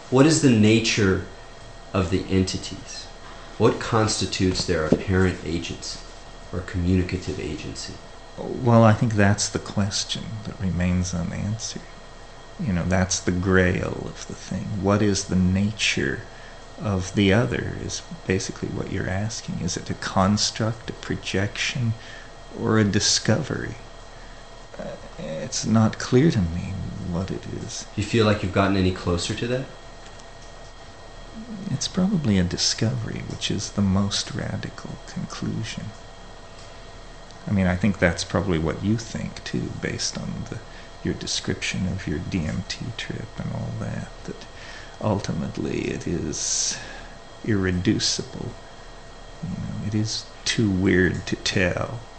What is the nature of the entities? What constitutes their apparent agency or communicative agency? Well, I think that's the question that remains unanswered. That's the grail of the thing. What is the nature of the other is basically what you're asking. Is it a construct, a projection, or a discovery? It's not clear to me what it is. Do you feel like you've gotten any closer to that? It's probably a discovery, which is the most radical conclusion. I think that's probably what you think, too, based on your description of your DMT trip and all that ultimately it is irreducible. It is too weird to tell.